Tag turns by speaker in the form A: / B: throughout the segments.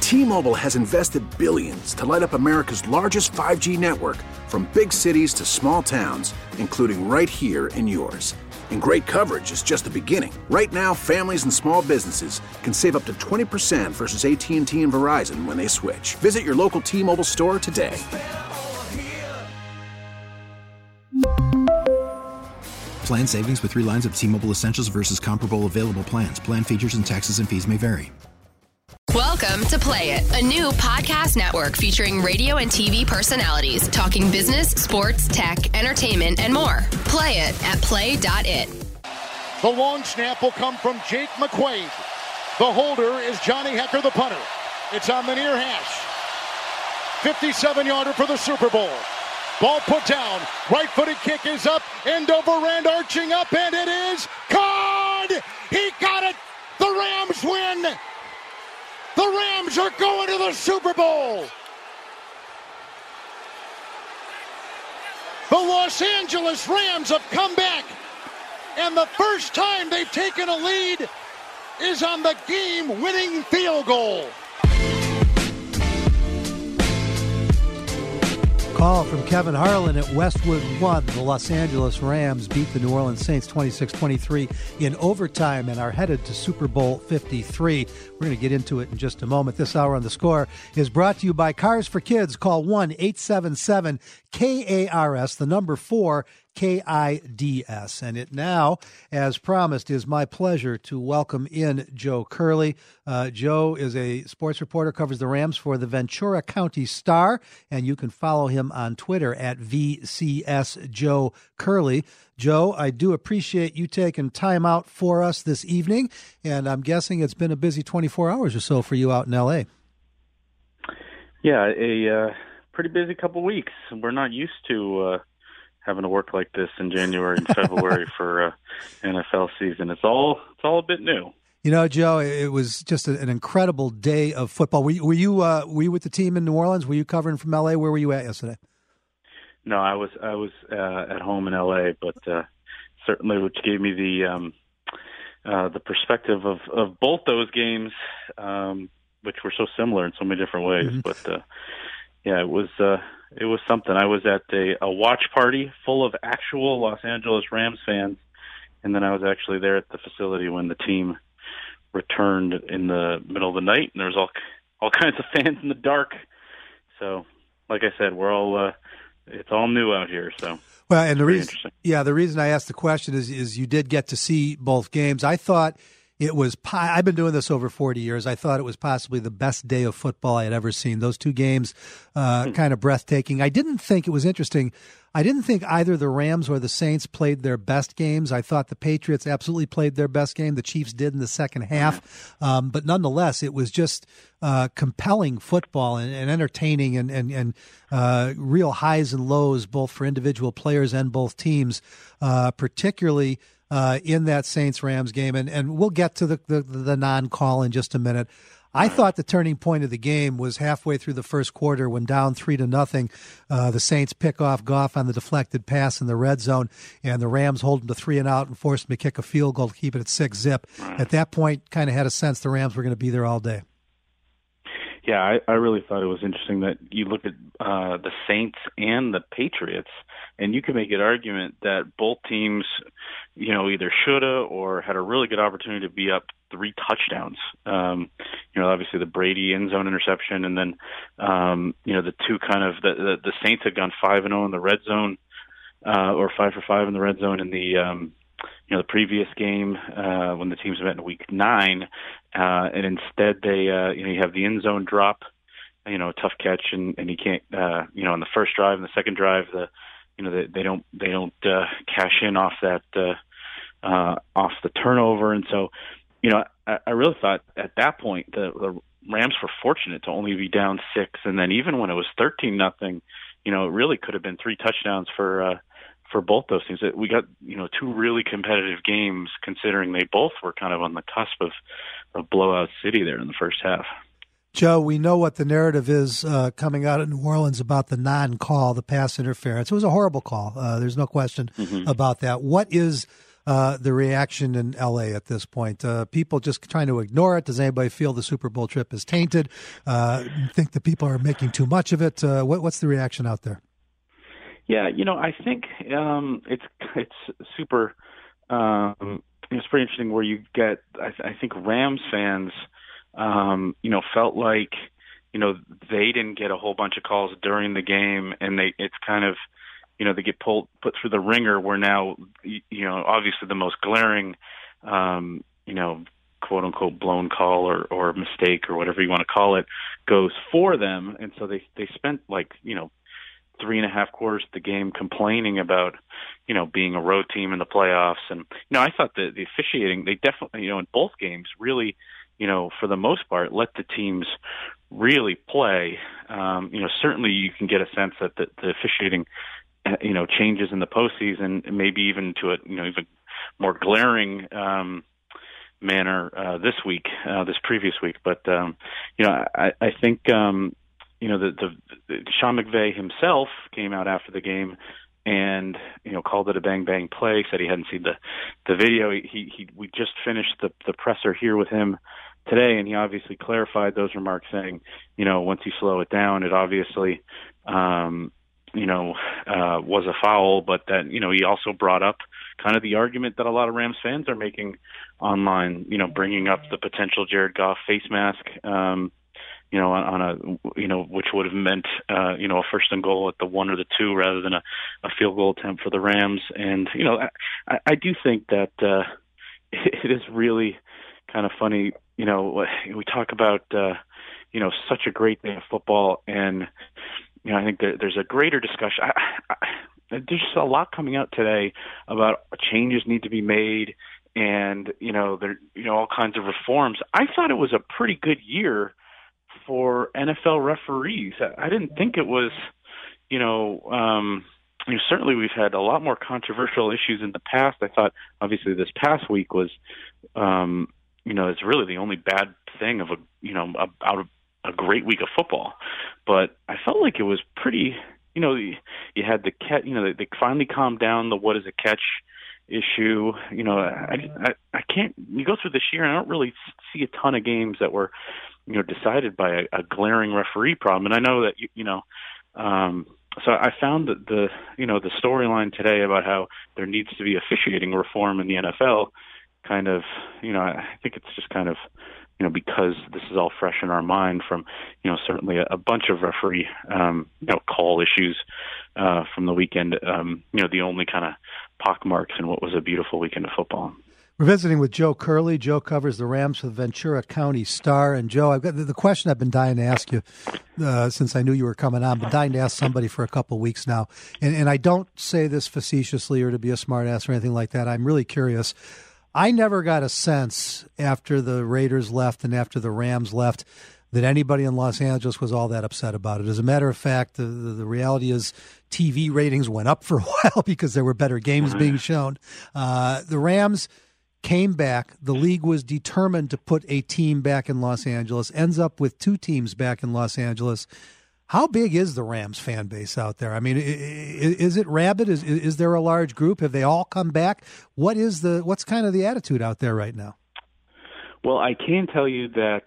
A: T-Mobile has invested billions to light up America's largest 5G network, from big cities to small towns, including right here in yours. And great coverage is just the beginning. Right now, families and small businesses can save up to 20% versus AT&T and Verizon when they switch. Visit your local T-Mobile store today.
B: Plan savings with 3 lines of T-Mobile Essentials versus comparable available plans. Plan features and taxes and fees may vary.
C: Welcome to Play It, a new podcast network featuring radio and TV personalities talking business, sports, tech, entertainment, and more. Play it at play.it.
D: The long snap will come from Jake McQuaid. The holder is Johnny Hecker, the punter. It's on the near hash. 57-yarder for the Super Bowl. Ball put down. Right-footed kick is up. End over end, arching up, and it is caught! He got it! The Rams win! The Rams are going to the Super Bowl! The Los Angeles Rams have come back, and the first time they've taken a lead is on the game-winning field goal.
E: Call from Kevin Harlan at Westwood 1. The Los Angeles Rams beat the New Orleans Saints 26-23 in overtime and are headed to Super Bowl 53. We're going to get into it in just a moment. This hour on The Score is brought to you by Cars for Kids. Call 1-877-KARS, the number 4, KIDS. And it now, as promised, is my pleasure to welcome in Joe Curley. Joe is a sports reporter, covers the Rams for the Ventura County Star, and you can follow him on Twitter at VCS Joe Curley. Joe, I do appreciate you taking time out for us this evening, and I'm guessing it's been a busy 24 hours or so for you out in L.A.
F: Yeah, a pretty busy couple weeks. We're not used to having to work like this in January and February for NFL season. It's all a bit new.
E: You know, Joe, it was just an incredible day of football. Were you with the team in New Orleans? Were you covering from L.A.? Where were you at yesterday?
F: No, I was at home in L.A., but certainly, which gave me the perspective of both those games, which were so similar in so many different ways. Mm-hmm. But yeah, it was something. I was at a watch party full of actual Los Angeles Rams fans, and then I was actually there at the facility when the team returned in the middle of the night, and there was all kinds of fans in the dark. So, like I said, we're all it's all new out here. So, well, and the
E: reason I asked the question is you did get to see both games. I thought it was. I've been doing this over 40 years. I thought it was possibly the best day of football I had ever seen. Those two games, kind of breathtaking. I didn't think it was interesting. I didn't think either the Rams or the Saints played their best games. I thought the Patriots absolutely played their best game. The Chiefs did in the second half. But nonetheless, it was just compelling football and entertaining and real highs and lows, both for individual players and both teams, particularly in that Saints-Rams game. And we'll get to the non-call in just a minute. I thought the turning point of the game was halfway through the first quarter when down 3-0. The Saints pick off Goff on the deflected pass in the red zone, and the Rams hold them to 3-and-out and forced them to kick a field goal to keep it at 6-zip. At that point, kind of had a sense the Rams were going to be there all day.
F: Yeah, I really thought it was interesting that you look at the Saints and the Patriots, and you can make an argument that both teams, either shoulda or had a really good opportunity to be up 3 touchdowns. Obviously the Brady end zone interception, and then the two kind of the Saints had gone 5-0 in the red zone, or 5 for 5 in the red zone in the the previous game when the teams met in week 9, and instead they you have the end zone drop, a tough catch, and you can't on the first drive and the second drive they don't cash in off that off the turnover, and so I really thought at that point the Rams were fortunate to only be down 6, and then even when it was 13-0, it really could have been 3 touchdowns for both those teams. We got 2 really competitive games, considering they both were kind of on the cusp of blowout city there in the first half.
E: Joe, we know what the narrative is coming out of New Orleans about the non-call, the pass interference. It was a horrible call. There's no question about that. What is the reaction in L.A. at this point? People just trying to ignore it? Does anybody feel the Super Bowl trip is tainted? Think the people are making too much of it? What's the reaction out there?
F: Yeah, I think it's super. It's pretty interesting where you get. I think Rams fans, felt like, they didn't get a whole bunch of calls during the game, and it's kind of, they get put through the ringer. Where now, obviously the most glaring, quote unquote blown call or mistake or whatever you want to call it goes for them, and so they spent 3.5 quarters of the game complaining about, being a road team in the playoffs. And, I thought that the officiating, they definitely, in both games really, for the most part, let the teams really play. Certainly you can get a sense that the officiating, changes in the postseason, and maybe even to a, even more glaring, manner, this previous week. But, I think, the Sean McVay himself came out after the game and, called it a bang bang play, said he hadn't seen the video. We just finished the presser here with him today, and he obviously clarified those remarks, saying, once you slow it down, it obviously, was a foul, but that, he also brought up kind of the argument that a lot of Rams fans are making online, bringing up the potential Jared Goff face mask, on a, which would have meant, a first and goal at the 1 or the 2 rather than a field goal attempt for the Rams. And, I do think that, it is really kind of funny. We talk about, such a great day of football, and, I think there's a greater discussion. There's just a lot coming out today about changes need to be made, and, there, all kinds of reforms. I thought it was a pretty good year for NFL referees. I didn't think it was, certainly we've had a lot more controversial issues in the past. I thought, obviously, this past week was, it's really the only bad thing of out of a great week of football. But I felt like it was pretty, you had the catch, they finally calmed down the what is a catch issue. I can't, you go through this year and I don't really see a ton of games that were, decided by a glaring referee problem. And I know that, so I found that the storyline today about how there needs to be officiating reform in the NFL kind of, I think it's just kind of, because this is all fresh in our mind from, certainly a bunch of referee, call issues from the weekend, the only kind of pockmarks in what was a beautiful weekend of football.
E: We're visiting with Joe Curley. Joe covers the Rams for the Ventura County Star. And Joe, I've got the question I've been dying to ask you since I knew you were coming on. I've been dying to ask somebody for a couple of weeks now. And I don't say this facetiously or to be a smart ass or anything like that. I'm really curious. I never got a sense after the Raiders left and after the Rams left that anybody in Los Angeles was all that upset about it. As a matter of fact, the reality is TV ratings went up for a while because there were better games being shown. The Rams came back. The league was determined to put a team back in Los Angeles, ends up with 2 teams back in Los Angeles. How big is the Rams fan base out there? I mean, is it rabid? Is there a large group? Have they all come back? What's kind of the attitude out there right now?
F: Well, I can tell you that,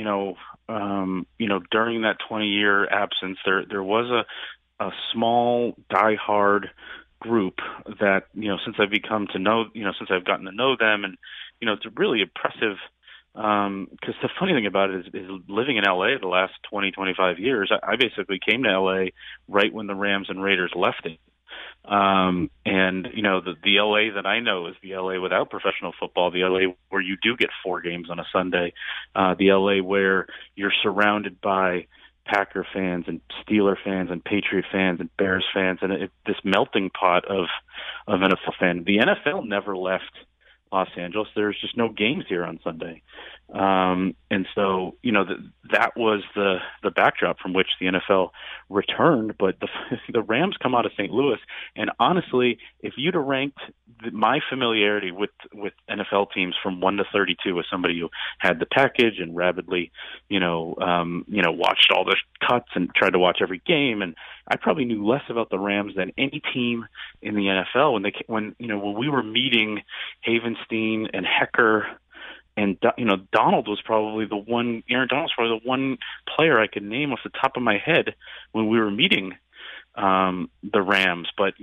F: during that 20-year absence, there was a small diehard group that, since I've gotten to know them, and, it's really impressive. Because the funny thing about it is living in LA the last 20, 25 years, I basically came to LA right when the Rams and Raiders left it. And, the LA that I know is the LA without professional football, the LA where you do get 4 games on a Sunday, the LA where you're surrounded by Packer fans and Steeler fans and Patriot fans and Bears fans, and this melting pot of NFL fans. The NFL never left Los Angeles. There's just no games here on Sunday. And so, that was the backdrop from which the NFL returned. But the Rams come out of St. Louis, and honestly, if you'd have ranked my familiarity with NFL teams from 1 to 32 as somebody who had the package and rapidly, watched all the cuts and tried to watch every game, and I probably knew less about the Rams than any team in the NFL when we were meeting Havenstein and Hecker. And, Donald was probably Aaron Donald was probably the one player I could name off the top of my head when we were meeting the Rams. But,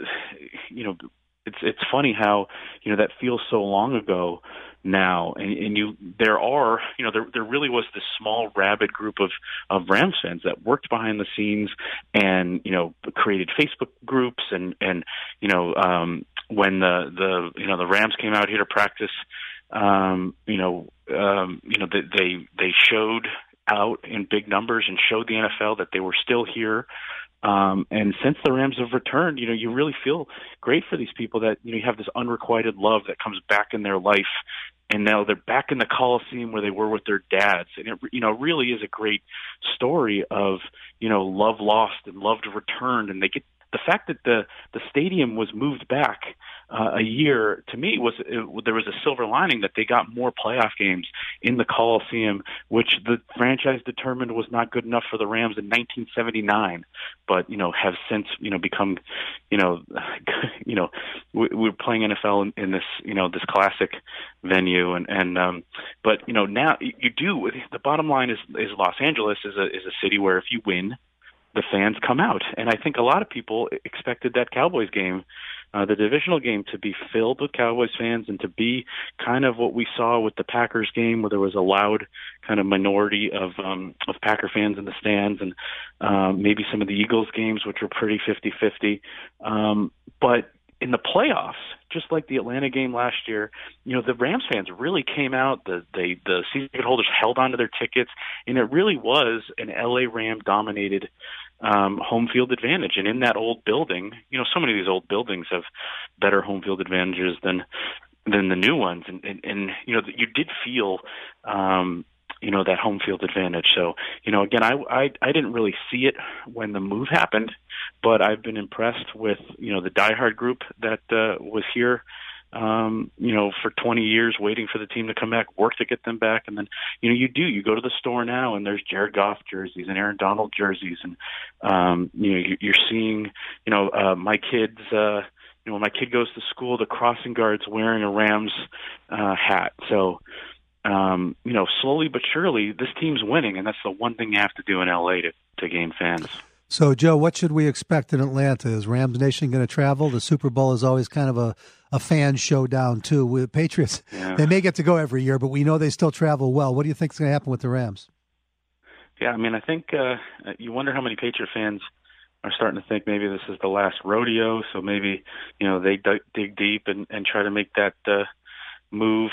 F: it's funny how, that feels so long ago now. And there really was this small, rabid group of Rams fans that worked behind the scenes and, created Facebook groups and when the Rams came out here to practice, they showed out in big numbers and showed the NFL that they were still here. And since the Rams have returned, you really feel great for these people that, you have this unrequited love that comes back in their life. And now they're back in the Coliseum where they were with their dads. And it, really is a great story of, love lost and love returned. And the fact that the stadium was moved back a year, to me, there was a silver lining that they got more playoff games in the Coliseum, which the franchise determined was not good enough for the Rams in 1979, but have since become we're playing NFL in this this classic venue, but now you do. The bottom line is Los Angeles is a city where if you win, the fans come out. And I think a lot of people expected that Cowboys game, the divisional game, to be filled with Cowboys fans and to be kind of what we saw with the Packers game, where there was a loud kind of minority of Packer fans in the stands, and maybe some of the Eagles games, which were pretty 50-50. But in the playoffs, just like the Atlanta game last year, the Rams fans really came out. The season ticket holders held onto their tickets, and it really was an LA Ram dominated home field advantage. And in that old building, so many of these old buildings have better home field advantages than the new ones, and you did feel that home field advantage. So, again, I didn't really see it when the move happened, but I've been impressed with, the diehard group that was here, for 20 years waiting for the team to come back, work to get them back. And then, you go to the store now and there's Jared Goff jerseys and Aaron Donald jerseys. And, you're seeing, my kids, when my kid goes to school, the crossing guard's wearing a Rams hat. So, slowly but surely, this team's winning, and that's the one thing you have to do in LA to gain fans.
E: So, Joe, what should we expect in Atlanta? Is Rams Nation going to travel? The Super Bowl is always kind of a fan showdown, too. With Patriots, They may get to go every year, but we know they still travel well. What do you think is going to happen with the Rams?
F: Yeah, I think you wonder how many Patriot fans are starting to think maybe this is the last rodeo, so maybe, they dig deep and try to make that move.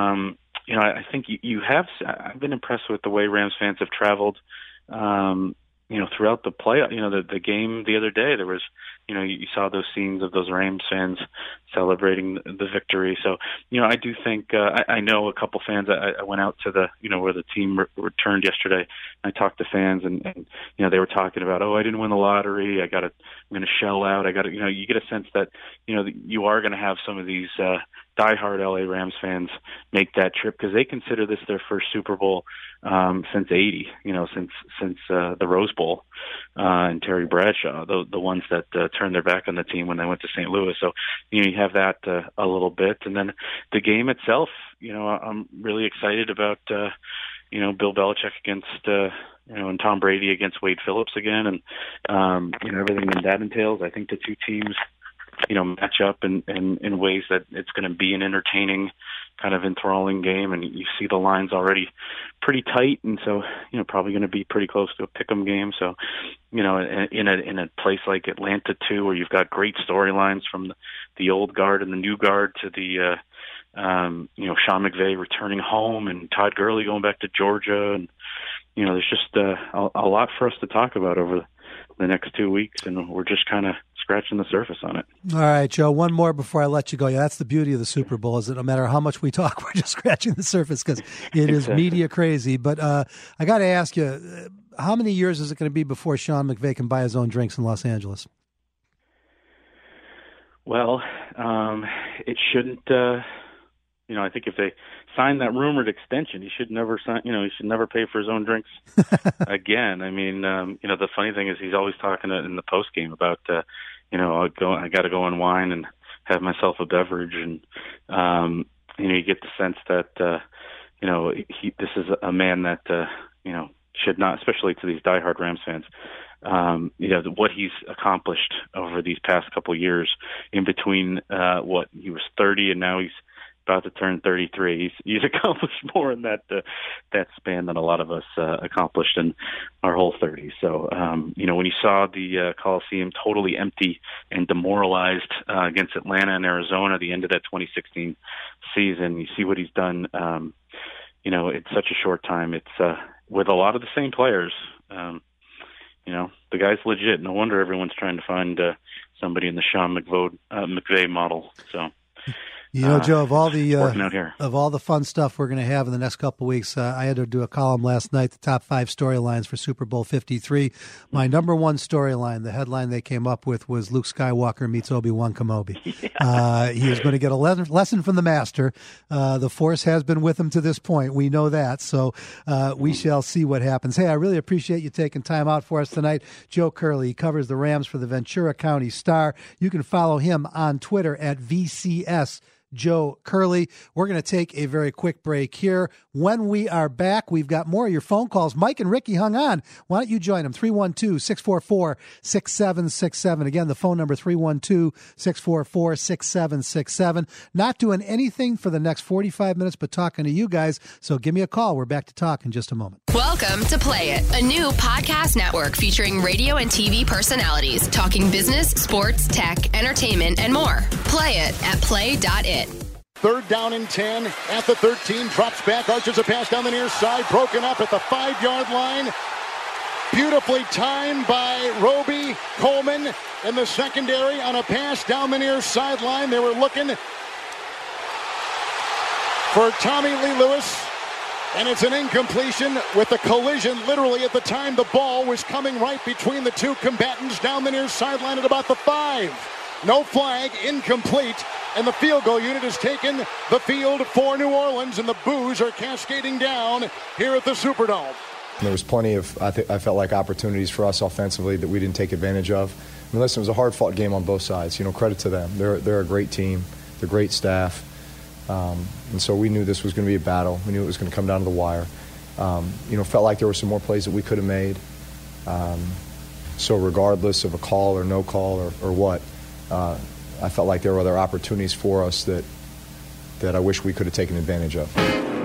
F: I think I've been impressed with the way Rams fans have traveled, throughout the play. The game the other day, there was, you saw those scenes of those Rams fans celebrating the victory. So, I do think, I know a couple fans. I went out to where the team returned yesterday. I talked to fans and they were talking about, I didn't win the lottery. I'm going to shell out. You get a sense that, you are going to have some of these, diehard LA Rams fans make that trip because they consider this their first Super Bowl since '80. Since the Rose Bowl and Terry Bradshaw, the ones that turned their back on the team when they went to St. Louis. So you have that a little bit, and then the game itself. I'm really excited about Bill Belichick against and Tom Brady against Wade Phillips again, and everything that entails. I think the two teams match up in ways that it's going to be an entertaining, kind of enthralling game. And you see the lines already pretty tight. And so, probably going to be pretty close to a pick'em game. So, in a place like Atlanta too, where you've got great storylines from the old guard and the new guard to the, Sean McVay returning home and Todd Gurley going back to Georgia. And, there's just a lot for us to talk about over the next 2 weeks. And we're just kind of scratching the surface on it.
E: All right, Joe, one more before I let you go. Yeah, that's the beauty of the Super Bowl, is that no matter how much we talk, we're just scratching the surface because it is media crazy. But I got to ask you, how many years is it going to be before Sean McVay can buy his own drinks in Los Angeles?
F: Well, it shouldn't. I think if they sign that rumored extension, he should never sign. He should never pay for his own drinks again. I mean, the funny thing is he's always talking in the post game about, I got to go unwind and have myself a beverage, and you get the sense that this is a man that should not, especially to these diehard Rams fans. What he's accomplished over these past couple of years, in between he was 30 and now he's about to turn 33. He's accomplished more in that span than a lot of us accomplished in our whole 30s. So, when you saw the Coliseum totally empty and demoralized against Atlanta and Arizona at the end of that 2016 season, you see what he's done. It's such a short time. It's with a lot of the same players. The guy's legit. No wonder everyone's trying to find somebody in the Sean McVay model. So.
E: Joe, of all
F: working out here.
E: Of all the fun stuff we're going to have in the next couple of weeks, I had to do a column last night, the top 5 storylines for Super Bowl 53. My number one storyline, the headline they came up with, was Luke Skywalker meets Obi-Wan Kenobi. Yeah. He is going to get a lesson from the master. The Force has been with him to this point. We know that. So we shall see what happens. Hey, I really appreciate you taking time out for us tonight. Joe Curley, he covers the Rams for the Ventura County Star. You can follow him on Twitter at VCS Joe Curley. We're going to take a very quick break here. When we are back, we've got more of your phone calls. Mike and Ricky hung on. Why don't you join them? 312-644-6767. Again, the phone number 312-644-6767. Not doing anything for the next 45 minutes, but talking to you guys. So give me a call. We're back to talk in just a moment.
C: Welcome to Play It, a new podcast network featuring radio and TV personalities talking business, sports, tech, entertainment, and more. Play it at play.it.
D: 3rd down and 10 at the 13. Drops back, arches a pass down the near side. Broken up at the 5-yard line. Beautifully timed by Roby Coleman in the secondary on a pass down the near sideline. They were looking for Tommy Lee Lewis. And it's an incompletion with a collision literally at the time the ball was coming right between the two combatants down the near sideline at about the 5. No flag, incomplete, and the field goal unit has taken the field for New Orleans, and the boos are cascading down here at the Superdome.
G: There was plenty of, I felt like, opportunities for us offensively that we didn't take advantage of. I mean, listen, it was a hard-fought game on both sides. Credit to them. They're a great team. They're great staff. And so we knew this was going to be a battle. We knew it was going to come down to the wire. Felt like there were some more plays that we could have made. So regardless of a call or no call or what, I felt like there were other opportunities for us that I wish we could have taken advantage of.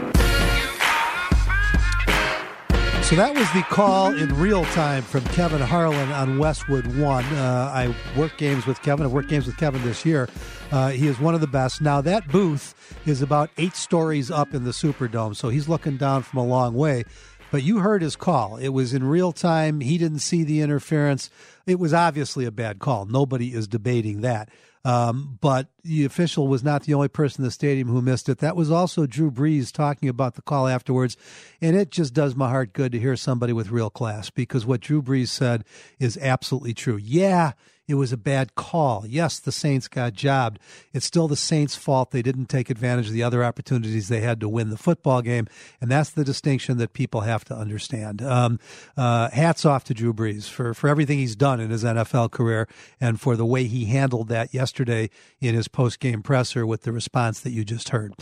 E: So that was the call in real time from Kevin Harlan on Westwood One. I work games with Kevin. I've worked games with Kevin this year. He is one of the best. Now, that booth is about 8 stories up in the Superdome, so he's looking down from a long way. But you heard his call. It was in real time. He didn't see the interference. It was obviously a bad call. Nobody is debating that. But the official was not the only person in the stadium who missed it. That was also Drew Brees talking about the call afterwards. And it just does my heart good to hear somebody with real class, because what Drew Brees said is absolutely true. Yeah, it was a bad call. Yes, the Saints got jobbed. It's still the Saints' fault they didn't take advantage of the other opportunities they had to win the football game, and that's the distinction that people have to understand. Hats off to Drew Brees for everything he's done in his NFL career and for the way he handled that yesterday in his post-game presser with the response that you just heard.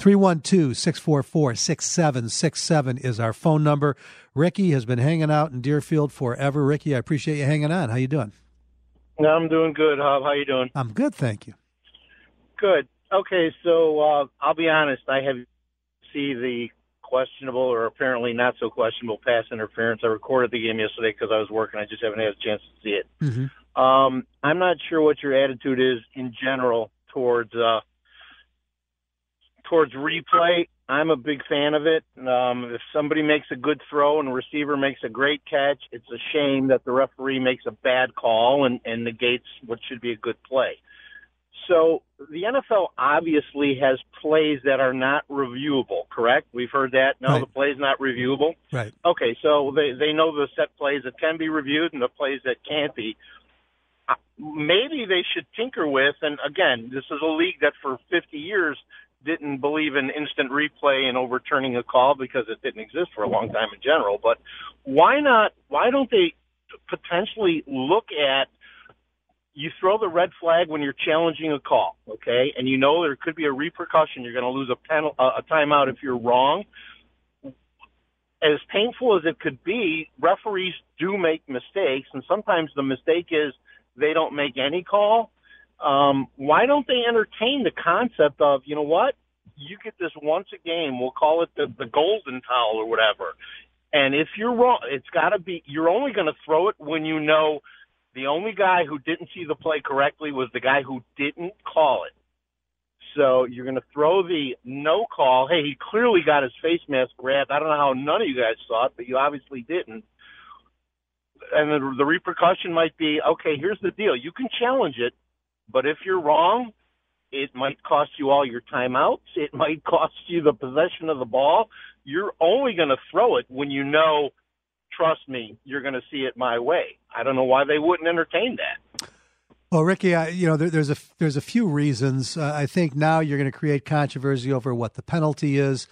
E: 312-644-6767 is our phone number. Ricky has been hanging out in Deerfield forever. Ricky, I appreciate you hanging on. How you doing?
H: No, I'm doing good, Hub. How you doing?
E: I'm good, thank you.
H: Good. Okay, so I'll be honest. I have see the questionable or apparently not so questionable pass interference. I recorded the game yesterday because I was working. I just haven't had a chance to see it. Mm-hmm. I'm not sure what your attitude is in general towards replay. I'm a big fan of it. If somebody makes a good throw and a receiver makes a great catch, it's a shame that the referee makes a bad call and negates what should be a good play. So the NFL obviously has plays that are not reviewable, correct? We've heard that. No,
E: right.
H: The play's not reviewable.
E: Right.
H: Okay, so they know the set plays that can be reviewed and the plays that can't be. Maybe they should tinker with, and again, this is a league that for 50 years didn't believe in instant replay and overturning a call because it didn't exist for a long time in general. But why don't they potentially look at, you throw the red flag when you're challenging a call, okay, and you know there could be a repercussion. You're going to lose a timeout if you're wrong. As painful as it could be, referees do make mistakes, and sometimes the mistake is they don't make any call. Why don't they entertain the concept of, you know what, you get this once a game, we'll call it the golden towel or whatever. And if you're wrong, it's got to be, you're only going to throw it when you know the only guy who didn't see the play correctly was the guy who didn't call it. So you're going to throw the no call. Hey, he clearly got his face mask grabbed. I don't know how none of you guys saw it, but you obviously didn't. And the repercussion might be, okay, here's the deal. You can challenge it, but if you're wrong, it might cost you all your timeouts. It might cost you the possession of the ball. You're only going to throw it when you know, trust me, you're going to see it my way. I don't know why they wouldn't entertain that.
E: Well, Ricky, there's a few reasons. I think now you're going to create controversy over what the penalty is.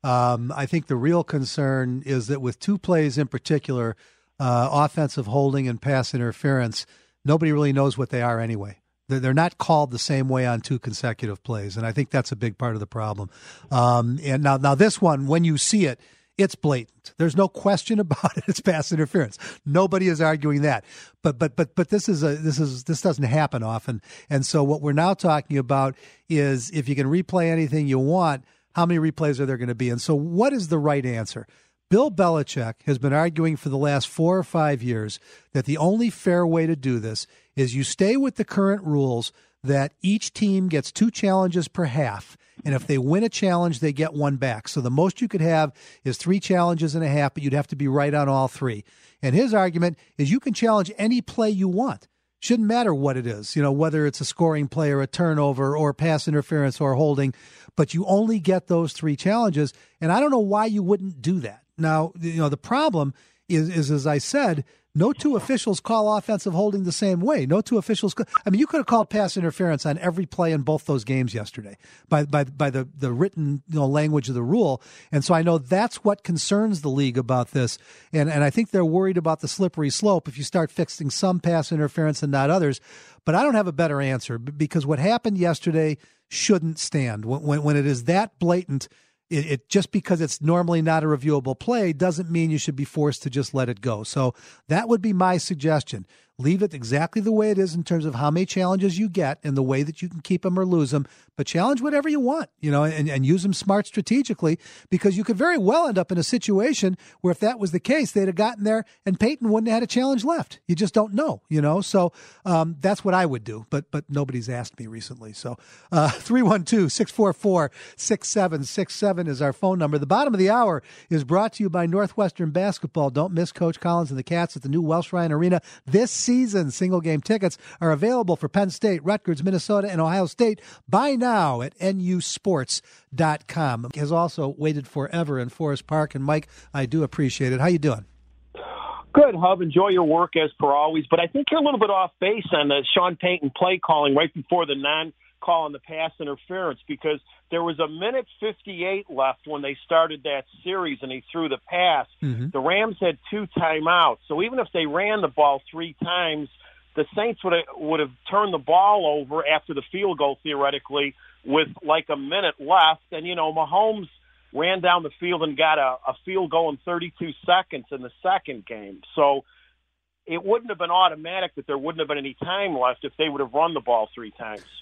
E: I think the real concern is that with two plays in particular, offensive holding and pass interference, nobody really knows what they are anyway. They're not called the same way on two consecutive plays, and I think that's a big part of the problem. And now this one, when you see it, it's blatant. There's no question about it. It's pass interference. Nobody is arguing that. But this doesn't happen often. And so what we're now talking about is if you can replay anything you want, how many replays are there going to be? And so what is the right answer? Bill Belichick has been arguing for the last 4 or 5 years that the only fair way to do this is you stay with the current rules that each team gets 2 challenges per half. And if they win a challenge, they get 1 back. So the most you could have is 3 challenges and a half, but you'd have to be right on all 3. And his argument is you can challenge any play you want. Shouldn't matter what it is, whether it's a scoring play or a turnover or pass interference or holding, but you only get those 3 challenges. And I don't know why you wouldn't do that. Now, the problem is, as I said, no 2 officials call offensive holding the same way. No 2 officials. You could have called pass interference on every play in both those games yesterday by the written language of the rule. And so I know that's what concerns the league about this. And I think they're worried about the slippery slope if you start fixing some pass interference and not others. But I don't have a better answer because what happened yesterday shouldn't stand. When it is that blatant, it just because it's normally not a reviewable play doesn't mean you should be forced to just let it go. So that would be my suggestion. Leave it exactly the way it is in terms of how many challenges you get and the way that you can keep them or lose them, but challenge whatever you want, and use them smart strategically, because you could very well end up in a situation where if that was the case, they'd have gotten there and Peyton wouldn't have had a challenge left. You just don't know, So that's what I would do, but nobody's asked me recently. So 312-644-6767 is our phone number. The bottom of the hour is brought to you by Northwestern Basketball. Don't miss Coach Collins and the Cats at the new Welsh Ryan Arena this season. Single game tickets are available for Penn State, Rutgers, Minnesota, and Ohio State. Buy now at nusports.com. Has also waited forever in Forest Park. And Mike, I do appreciate it. How you doing?
I: Good, Hub. Enjoy your work as per always. But I think you're a little bit off base on the Sean Payton play calling right before the non-call on the pass interference, because there was a minute 58 left when they started that series and he threw the pass. Mm-hmm. The Rams had 2 timeouts. So even if they ran the ball 3 times, the Saints would have turned the ball over after the field goal, theoretically, with like a minute left. And, Mahomes ran down the field and got a field goal in 32 seconds in the second game. So it wouldn't have been automatic that there wouldn't have been any time left if they would have run the ball 3 times.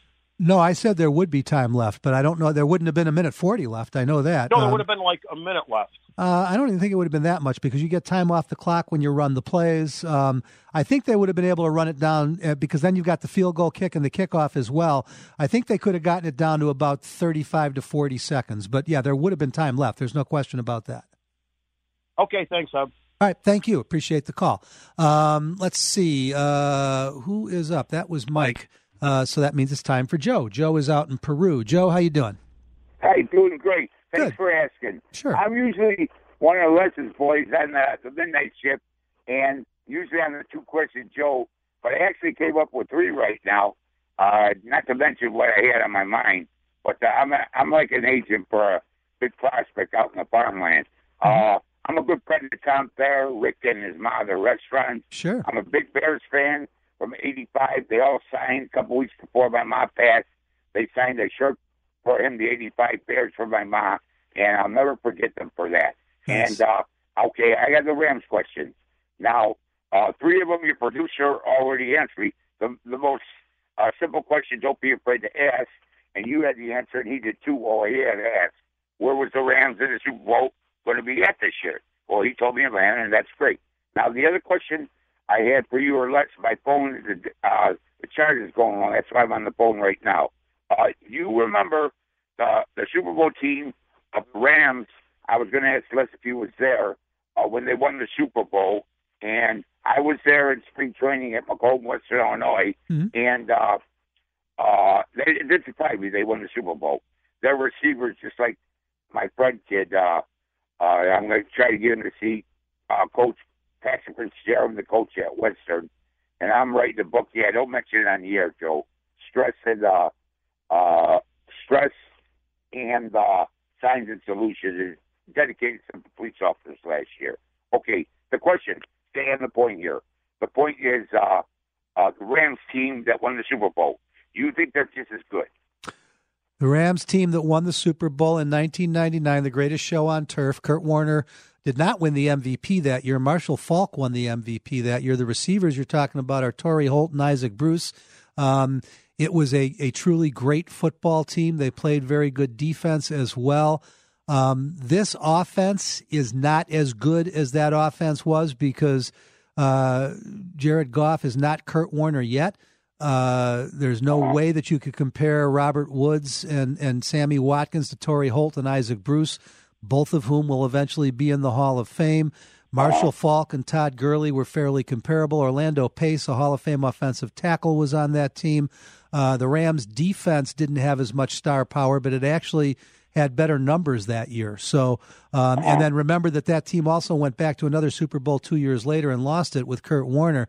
E: No, I said there would be time left, but I don't know. There wouldn't have been 1:40 left. I know that.
I: No, there would have been like a minute left.
E: I don't even think it would have been that much because you get time off the clock when you run the plays. I think they would have been able to run it down because then you've got the field goal kick and the kickoff as well. I think they could have gotten it down to about 35 to 40 seconds. But, yeah, there would have been time left. There's no question about that.
I: Okay, thanks, Hub.
E: All right, thank you. Appreciate the call. Let's see. Who is up? That was Mike. So that means it's time for Joe. Joe is out in Peru. Joe, how you doing?
J: Hey, doing great. Thanks
E: Good.
J: for asking.
E: Sure.
J: I'm usually one of Les's boys on the midnight shift, and usually I'm the two-question Joe, but I actually came up with three right now, not to mention what I had on my mind. But I'm like an agent for a big prospect out in the farmland. I'm a good friend of Tom Thayer, Rick and his mom, the restaurant.
E: Sure.
J: I'm a big Bears fan from '85. They all signed a couple weeks before my mom passed. They signed a shirt for him, the '85 Bears, for my mom, and I'll never forget them for that.
E: Yes.
J: And, okay, I got the Rams questions. Now, three of them your producer already answered me. The most simple question, don't be afraid to ask, and you had the answer, and he did too. Well, he had to ask, where was the Rams in the Super Bowl going to be at this year? Well, he told me Atlanta, and that's great. Now, the other question I had for you or Lex, my phone, the charge is going on. That's why I'm on the phone right now. You remember the Super Bowl team of the Rams? I was going to ask Les if he was there when they won the Super Bowl, and I was there in spring training at Macomb, Western Illinois, and it did surprise me they won the Super Bowl. Their receivers, just like my friend kid, I'm going to try to get him to see Coach Patrick Fitzgerald, the coach at Western, and I'm writing a book. Yeah, don't mention it on the air, Joe. Stress and Signs and Solutions is dedicated to some police officers last year. Okay, the question, stay on the point here. The point is the Rams team that won the Super Bowl. You think they're just as good?
E: The Rams team that won the Super Bowl in 1999, the greatest show on turf. Kurt Warner did not win the MVP that year. Marshall Faulk won the MVP that year. The receivers you're talking about are Torrey Holt and Isaac Bruce. It was a truly great football team. They played very good defense as well. This offense is not as good as that offense was because Jared Goff is not Kurt Warner yet. There's no way that you could compare Robert Woods and Sammy Watkins to Torrey Holt and Isaac Bruce, both of whom will eventually be in the Hall of Fame. Marshall Faulk and Todd Gurley were fairly comparable. Orlando Pace, a Hall of Fame offensive tackle, was on that team. The Rams' defense didn't have as much star power, but it actually had better numbers that year. So, and then remember that team also went back to another Super Bowl 2 years later and lost it with Kurt Warner.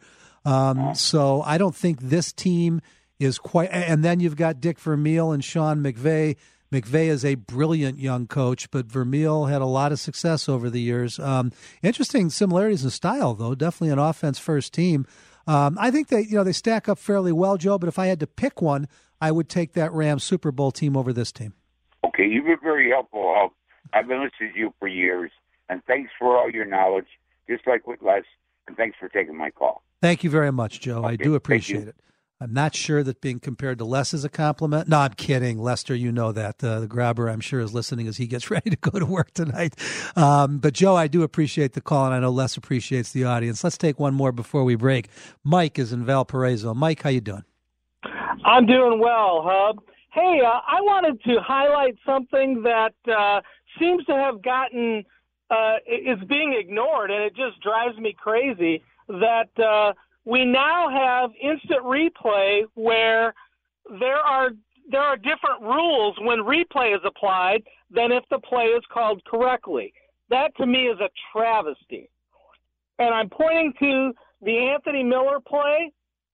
E: So I don't think this team is quite – and then you've got Dick Vermeil and Sean McVay. McVay is a brilliant young coach, but Vermeil had a lot of success over the years. Interesting similarities in style, though. Definitely an offense-first team. I think they stack up fairly well, Joe, but if I had to pick one, I would take that Rams Super Bowl team over this team.
J: Okay, you've been very helpful. I've been listening to you for years, and thanks for all your knowledge, just like with Les, and thanks for taking my call.
E: Thank you very much, Joe.
J: Okay,
E: I do appreciate it. I'm not sure that being compared to Les is a compliment. No, I'm kidding. Lester, you know that. The grabber, I'm sure, is listening as he gets ready to go to work tonight. But, Joe, I do appreciate the call, and I know Les appreciates the audience. Let's take one more before we break. Mike is in Valparaiso. Mike, how you doing?
K: I'm doing well, Hub. Hey, I wanted to highlight something that seems to have gotten is being ignored, and it just drives me crazy, that we now have instant replay where there are different rules when replay is applied than if the play is called correctly. That, to me, is a travesty. And I'm pointing to the Anthony Miller play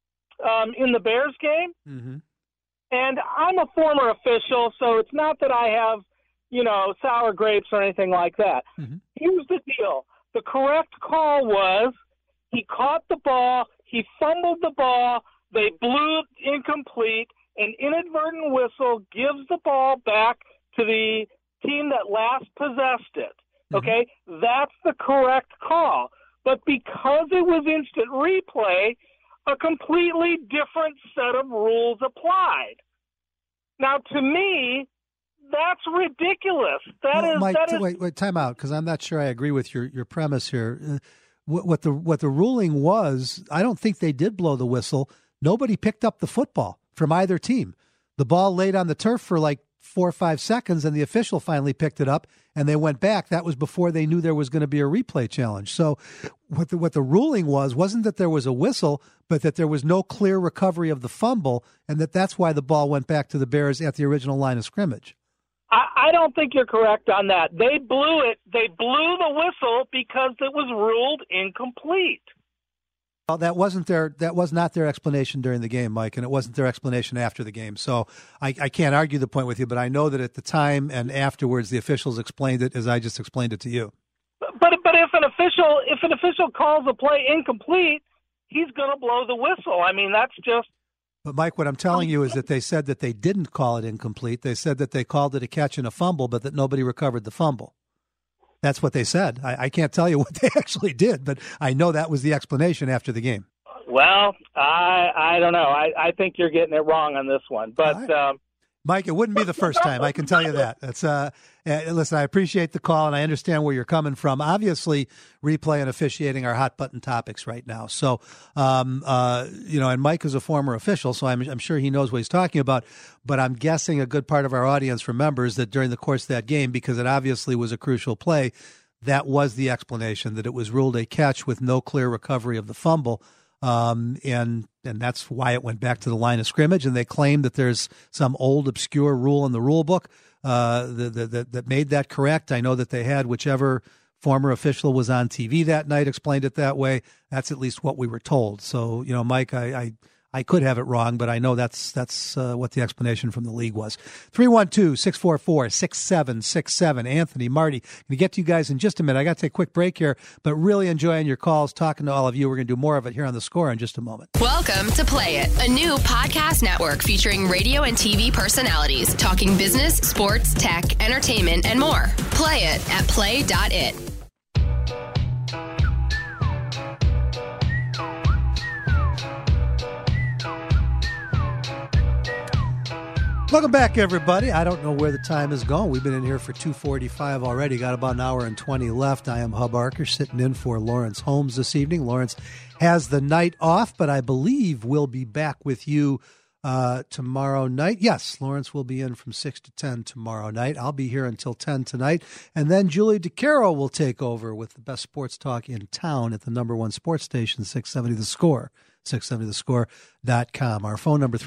K: in the Bears game. Mm-hmm. And I'm a former official, so it's not that I have, sour grapes or anything like that. Mm-hmm. Here's the deal. The correct call was he caught the ball, he fumbled the ball, they blew it incomplete, an inadvertent whistle gives the ball back to the team that last possessed it. Okay? Mm-hmm. That's the correct call. But because it was instant replay, a completely different set of rules applied. Now, to me, that's ridiculous.
E: Mike, wait, time out, because I'm not sure I agree with your premise here. What the ruling was, I don't think they did blow the whistle. Nobody picked up the football from either team. The ball laid on the turf for like 4 or 5 seconds, and the official finally picked it up, and they went back. That was before they knew there was going to be a replay challenge. So what the ruling wasn't that there was a whistle, but that there was no clear recovery of the fumble, and that's why the ball went back to the Bears at the original line of scrimmage.
K: I don't think you're correct on that. They blew it. They blew the whistle because it was ruled incomplete.
E: Well, that was not their explanation during the game, Mike, and it wasn't their explanation after the game. So I can't argue the point with you, but I know that at the time and afterwards, the officials explained it as I just explained it to you.
K: But if an official calls a play incomplete, he's going to blow the whistle. I mean, that's just.
E: But Mike, what I'm telling you is that they said that they didn't call it incomplete. They said that they called it a catch and a fumble, but that nobody recovered the fumble. That's what they said. I can't tell you what they actually did, but I know that was the explanation after the game.
K: Well, I don't know. I think you're getting it wrong on this one. But
E: Mike, it wouldn't be the first time. I can tell you that. That's listen, I appreciate the call, and I understand where you're coming from. Obviously, replay and officiating are hot button topics right now. So, and Mike is a former official, so I'm sure he knows what he's talking about. But I'm guessing a good part of our audience remembers that during the course of that game, because it obviously was a crucial play, that was the explanation, that it was ruled a catch with no clear recovery of the fumble. And that's why it went back to the line of scrimmage. And they claim that there's some old obscure rule in the rule book that made that correct. I know that they had whichever former official was on TV that night explained it that way. That's at least what we were told. So, Mike, I could have it wrong, but I know that's what the explanation from the league was. 312-644-6767. Anthony, Marty, going to get to you guys in just a minute. I got to take a quick break here, but really enjoying your calls, talking to all of you. We're going to do more of it here on The Score in just a moment.
C: Welcome to Play It, a new podcast network featuring radio and TV personalities talking business, sports, tech, entertainment, and more. Play it at play.it.
E: Welcome back, everybody. I don't know where the time is going. We've been in here for 2:45 already. Got about an hour and 20 left. I am Hub Arker, sitting in for Lawrence Holmes this evening. Lawrence has the night off, but I believe we'll be back with you tomorrow night. Yes, Lawrence will be in from 6 to 10 tomorrow night. I'll be here until 10 tonight. And then Julie DeCaro will take over with the best sports talk in town at the number one sports station, 670 The Score. 670thescore.com. Our phone number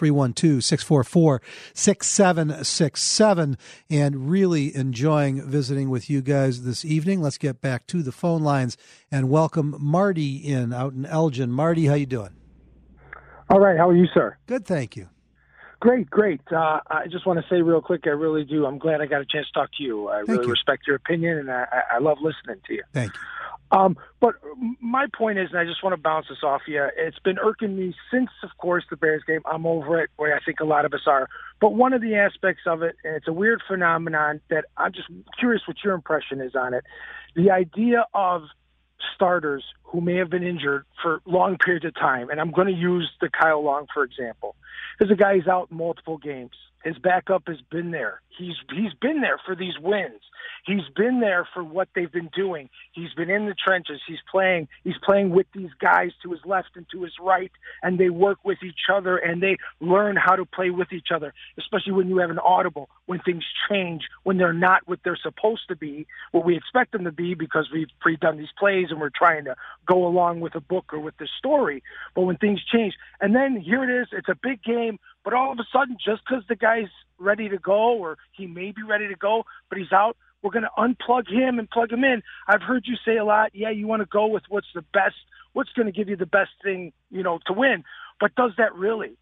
E: 312-644-6767, and really enjoying visiting with you guys this evening. Let's get back to the phone lines and welcome Marty in out in Elgin. Marty, how you doing?
L: All right. How are you, sir?
E: Good, thank you.
L: Great. I just want to say real quick, I really do. I'm glad I got a chance to talk to you. I really respect your opinion, and I love listening to you.
E: Thank you.
L: But my point is, and I just want to bounce this off you, it's been irking me since, of course, the Bears game. I'm over it, where I think a lot of us are. But one of the aspects of it, and it's a weird phenomenon that I'm just curious what your impression is on it, the idea of starters who may have been injured for long periods of time, and I'm going to use the Kyle Long, for example. There's a guy who's out in multiple games. His backup has been there. He's been there for these wins. He's been there for what they've been doing. He's been in the trenches. He's playing with these guys to his left and to his right, and they work with each other, and they learn how to play with each other, especially when you have an audible, when things change, when they're not what they're supposed to be, what we expect them to be, because we've pre-done these plays and we're trying to go along with a book or with the story. But when things change, and then here it is, it's a big game, but all of a sudden, just because the guy's ready to go, or he may be ready to go, but he's out, we're going to unplug him and plug him in. I've heard you say a lot, you want to go with what's the best, what's going to give you the best thing, to win. But does that really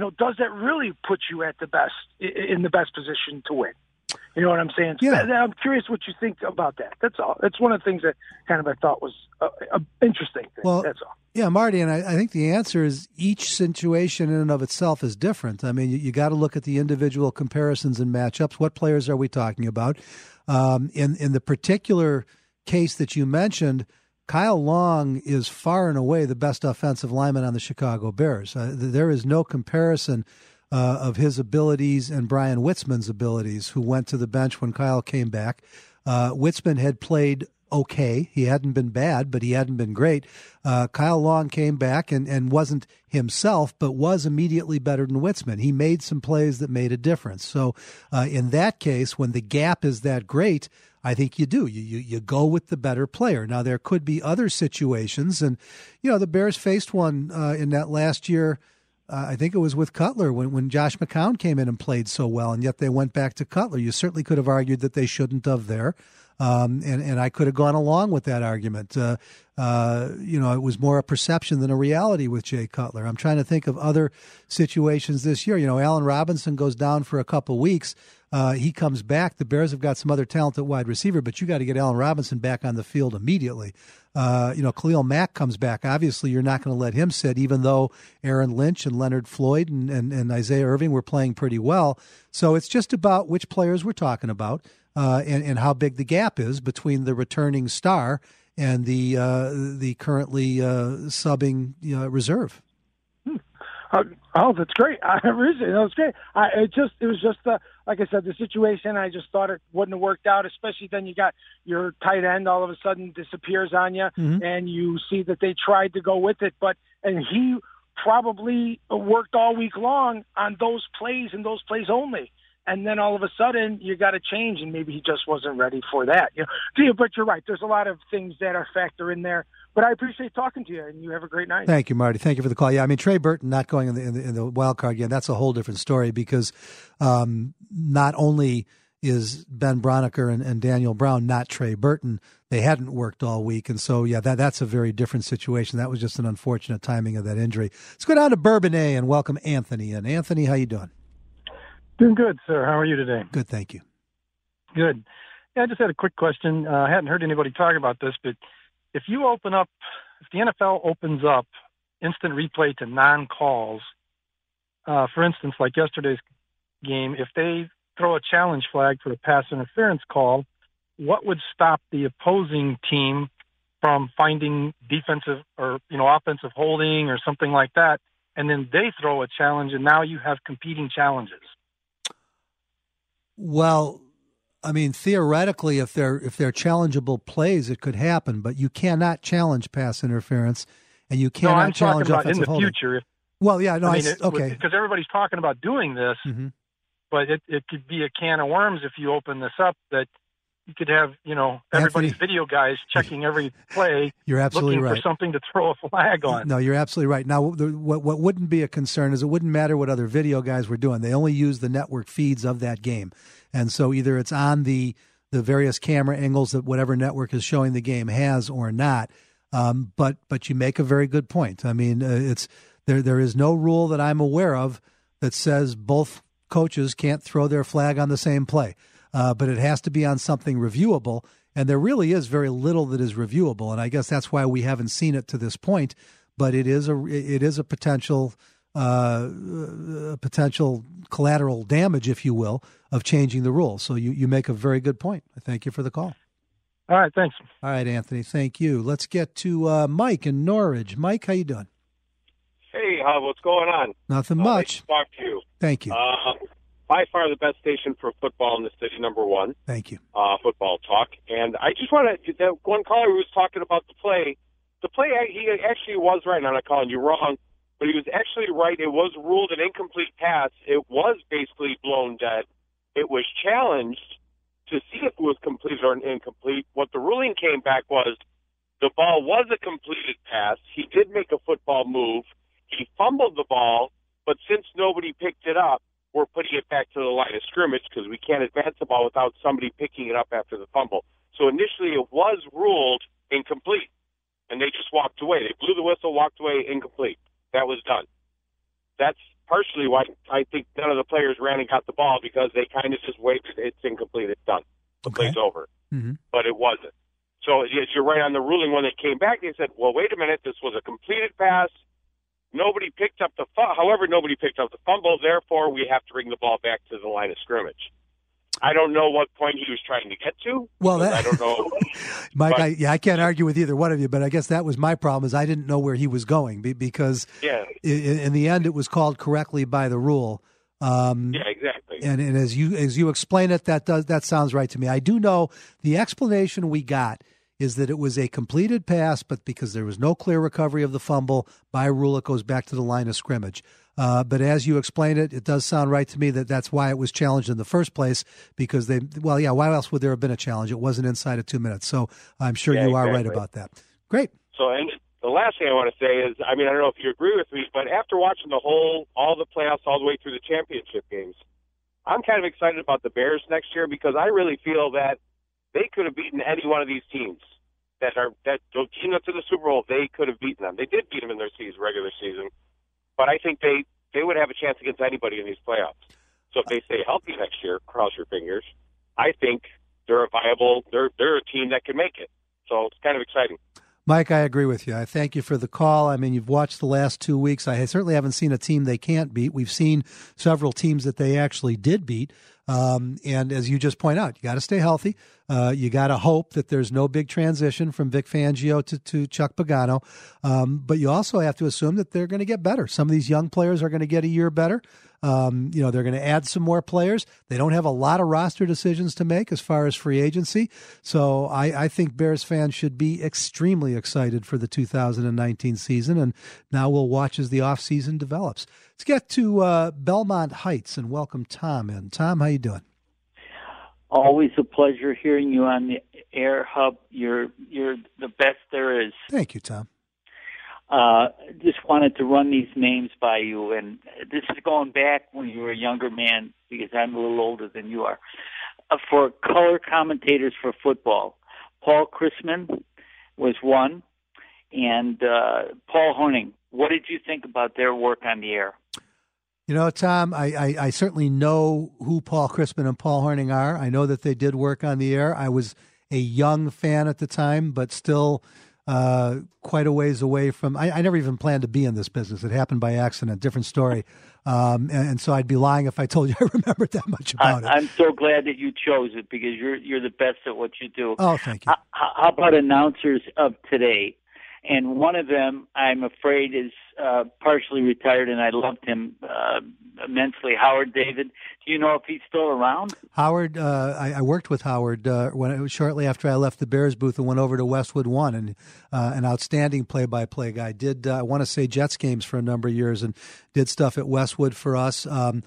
L: put you at the best, in the best position to win? You know what I'm saying?
E: Yeah.
L: I'm curious what you think about that. That's all. That's one of the things that kind of I thought was an interesting thing.
E: Well,
L: that's all.
E: Yeah, Marty, and I think the answer is each situation in and of itself is different. I mean, you got to look at the individual comparisons and matchups. What players are we talking about? In the particular case that you mentioned, Kyle Long is far and away the best offensive lineman on the Chicago Bears. There is no comparison of his abilities and Brian Witzman's abilities, who went to the bench when Kyle came back. Witzman had played okay. He hadn't been bad, but he hadn't been great. Kyle Long came back and wasn't himself, but was immediately better than Witzman. He made some plays that made a difference. So in that case, when the gap is that great, I think you do. You go with the better player. Now, there could be other situations, and, the Bears faced one in that last year. I think it was with Cutler when Josh McCown came in and played so well, and yet they went back to Cutler. You certainly could have argued that they shouldn't have there. And I could have gone along with that argument. It was more a perception than a reality with Jay Cutler. I'm trying to think of other situations this year. Allen Robinson goes down for a couple weeks. He comes back. The Bears have got some other talented wide receiver, but you got to get Allen Robinson back on the field immediately. Khalil Mack comes back. Obviously, you're not going to let him sit, even though Aaron Lynch and Leonard Floyd and Isaiah Irving were playing pretty well. So it's just about which players we're talking about. And how big the gap is between the returning star and the currently subbing reserve.
L: Oh, that's great. I appreciate it. That was great. It was just like I said, the situation. I just thought it wouldn't have worked out, especially then you got your tight end all of a sudden disappears on you, and you see that they tried to go with it, and he probably worked all week long on those plays and those plays only. And then all of a sudden you got to change, and maybe he just wasn't ready for that. But you're right. There's a lot of things that are factor in there. But I appreciate talking to you, and you have a great night.
E: Thank you, Marty. Thank you for the call. Yeah, I mean, Trey Burton not going in the wild card game, that's a whole different story because not only is Ben Broniker and Daniel Brown not Trey Burton, they hadn't worked all week. And so, that's a very different situation. That was just an unfortunate timing of that injury. Let's go down to Bourbonnais and welcome Anthony in. Anthony, how you doing?
M: Doing good, sir. How are you today?
E: Good, thank you.
M: Good. Yeah, I just had a quick question. I hadn't heard anybody talk about this, but if the NFL opens up instant replay to non-calls, for instance, like yesterday's game, if they throw a challenge flag for a pass interference call, what would stop the opposing team from finding defensive or, offensive holding or something like that, and then they throw a challenge, and now you have competing challenges?
E: Well, I mean, theoretically, if they're challengeable plays, it could happen, but you cannot challenge pass interference, and you cannot challenge offensive holding.
M: In the future.
E: Okay.
M: Because everybody's talking about doing this, but it could be a can of worms if you open this up that you could have, everybody's video guys checking every play.
E: You're absolutely
M: looking
E: right.
M: for something to throw a flag on.
E: No, you're absolutely right. Now, what wouldn't be a concern is it wouldn't matter what other video guys were doing. They only use the network feeds of that game. And so either it's on the various camera angles that whatever network is showing the game has or not. But you make a very good point. I mean, there is no rule that I'm aware of that says both coaches can't throw their flag on the same play. But it has to be on something reviewable, and there really is very little that is reviewable, and I guess that's why we haven't seen it to this point. But it is a potential collateral damage, if you will, of changing the rules. So you make a very good point. I thank you for the call.
M: All right, thanks.
E: All right, Anthony, thank you. Let's get to Mike in Norridge. Mike, how you doing?
N: Hey, what's going on?
E: Nothing much.
N: Nice to talk to you.
E: Thank you.
N: By far the best station for football in the city, number one.
E: Thank you.
N: Football talk. And I just want to, that one caller who was talking about the play, he actually was right, and I'm not calling you wrong, but he was actually right. It was ruled an incomplete pass. It was basically blown dead. It was challenged to see if it was completed or incomplete. What the ruling came back was the ball was a completed pass. He did make a football move. He fumbled the ball, but since nobody picked it up, we're putting it back to the line of scrimmage because we can't advance the ball without somebody picking it up after the fumble. So initially it was ruled incomplete, and they just walked away. They blew the whistle, walked away, incomplete. That was done. That's partially why I think none of the players ran and got the ball, because they kind of just waited. It's incomplete. It's done. The play's over.
E: Mm-hmm.
N: But it wasn't. So you're right on the ruling. When they came back, they said, well, wait a minute, this was a completed pass. Nobody picked up the fumble. Therefore, we have to bring the ball back to the line of scrimmage. I don't know what point he was trying to get to.
E: Well,
N: I don't know.
E: Mike, I can't argue with either one of you, but I guess that was my problem, is I didn't know where he was going because in the end it was called correctly by the rule.
N: Yeah, exactly.
E: And as you explain it, that sounds right to me. I do know the explanation we got is that it was a completed pass, but because there was no clear recovery of the fumble, by rule it goes back to the line of scrimmage. But as you explain it, it does sound right to me that that's why it was challenged in the first place, because why else would there have been a challenge? It wasn't inside of 2 minutes. So I'm sure you are right about that. Great.
N: So, and the last thing I want to say is, I don't know if you agree with me, but after watching all the playoffs all the way through the championship games, I'm kind of excited about the Bears next year, because I really feel that they could have beaten any one of these teams that go team up to the Super Bowl. They could have beaten them. They did beat them in their regular season, but I think they would have a chance against anybody in these playoffs. So if they stay healthy next year, cross your fingers, I think they're they're a team that can make it. So it's kind of exciting.
E: Mike, I agree with you. I thank you for the call. You've watched the last 2 weeks. I certainly haven't seen a team they can't beat. We've seen several teams that they actually did beat. And as you just point out, you got to stay healthy. You got to hope that there's no big transition from Vic Fangio to Chuck Pagano. But you also have to assume that they're going to get better. Some of these young players are going to get a year better. They're going to add some more players. They don't have a lot of roster decisions to make as far as free agency. So I think Bears fans should be extremely excited for the 2019 season. And now we'll watch as the offseason develops. Let's get to Belmont Heights and welcome Tom in. Tom, how you doing?
O: Always a pleasure hearing you on the air, Hub. You're the best there is.
E: Thank you, Tom.
O: Just wanted to run these names by you, and this is going back when you were a younger man, because I'm a little older than you are. For color commentators for football, Paul Chrisman was one, and Paul Hornung. What did you think about their work on the air?
E: Tom, I certainly know who Paul Chrisman and Paul Hornung are. I know that they did work on the air. I was a young fan at the time, but still quite a ways away from. I never even planned to be in this business. It happened by accident. Different story. And so I'd be lying if I told you I remembered that much about it.
O: I'm so glad that you chose it, because you're the best at what you do.
E: Oh, thank you.
O: How about announcers of today? And one of them, I'm afraid, is partially retired, and I loved him immensely. Howard David. Do you know if he's still around?
E: Howard, I worked with Howard shortly after I left the Bears booth and went over to Westwood One, and an outstanding play-by-play guy. Did I want to say Jets games for a number of years, and did stuff at Westwood for us.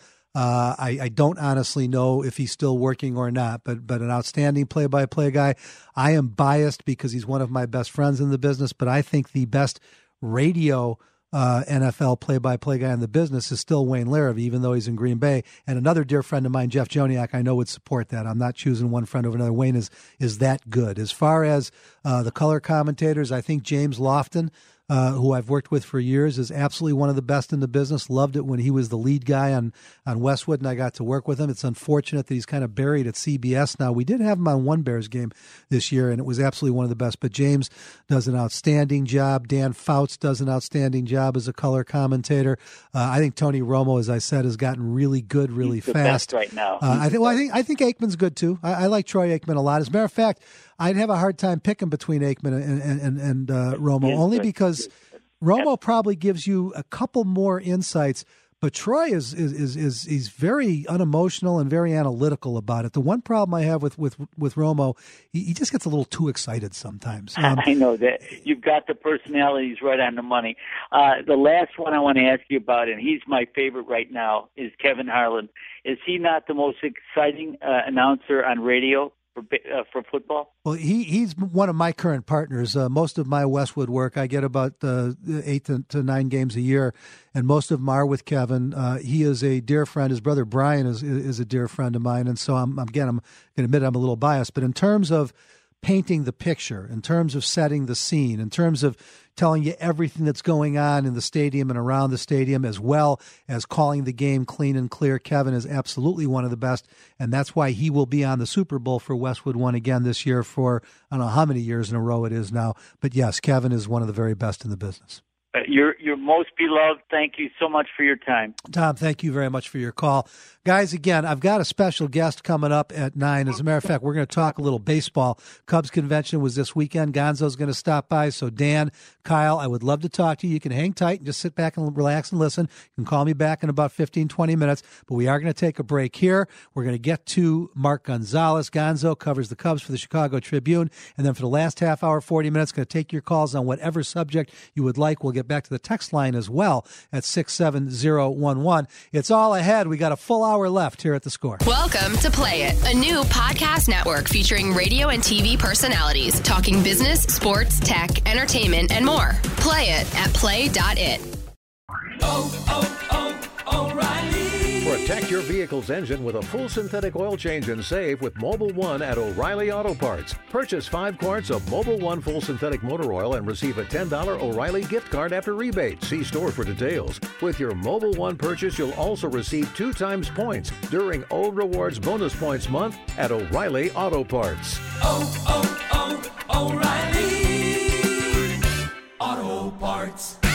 E: I don't honestly know if he's still working or not, but an outstanding play-by-play guy. I am biased because he's one of my best friends in the business, but I think the best radio NFL play-by-play guy in the business is still Wayne Larrivee, even though he's in Green Bay. And another dear friend of mine, Jeff Joniak, I know would support that. I'm not choosing one friend over another. Wayne is that good. As far as the color commentators, I think James Lofton, who I've worked with for years, is absolutely one of the best in the business. Loved it when he was the lead guy on Westwood, and I got to work with him. It's unfortunate that he's kind of buried at CBS now. We did have him on one Bears game this year, and it was absolutely one of the best. But James does an outstanding job. Dan Fouts does an outstanding job as a color commentator. I think Tony Romo, as I said, has gotten really good, really
O: he's
E: fast
O: the best right now.
E: I think Aikman's good too. I like Troy Aikman a lot. As a matter of fact, I'd have a hard time picking between Aikman and Romo, only because Romo probably gives you a couple more insights, but Troy is he's very unemotional and very analytical about it. The one problem I have with Romo, he just gets a little too excited sometimes.
O: I know that. You've got the personalities right on the money. The last one I want to ask you about, and he's my favorite right now, is Kevin Harlan. Is he not the most exciting announcer on radio for football?
E: Well, he's one of my current partners. Most of my Westwood work, I get about 8 to 9 games a year, and most of them are with Kevin. He is a dear friend. His brother Brian is a dear friend of mine, and so I'm going to admit I'm a little biased. But in terms of painting the picture, in terms of setting the scene, in terms of telling you everything that's going on in the stadium and around the stadium, as well as calling the game clean and clear, Kevin is absolutely one of the best, and that's why he will be on the Super Bowl for Westwood One again this year for, I don't know how many years in a row it is now. But yes, Kevin is one of the very best in the business.
O: You're most beloved. Thank you so much for your time.
E: Tom, thank you very much for your call. Guys, again, I've got a special guest coming up at 9. As a matter of fact, we're going to talk a little baseball. Cubs convention was this weekend. Gonzo's going to stop by. So, Dan, Kyle, I would love to talk to you. You can hang tight and just sit back and relax and listen. You can call me back in about 15, 20 minutes. But we are going to take a break here. We're going to get to Mark Gonzalez. Gonzo covers the Cubs for the Chicago Tribune. And then for the last half hour, 40 minutes, going to take your calls on whatever subject you would like. We'll get back to the text line as well at 67011. It's all ahead. We got a full hour left here at The Score.
C: Welcome to Play It, a new podcast network featuring radio and TV personalities talking business, sports, tech, entertainment, and more. Play it at play.it.
P: O'Reilly. Protect your vehicle's engine with a full synthetic oil change and save with Mobil 1 at O'Reilly Auto Parts. Purchase 5 quarts of Mobil 1 full synthetic motor oil and receive a $10 O'Reilly gift card after rebate. See store for details. With your Mobil 1 purchase, you'll also receive 2 times points during O Rewards Bonus Points Month at O'Reilly Auto Parts.
Q: O'Reilly Auto Parts.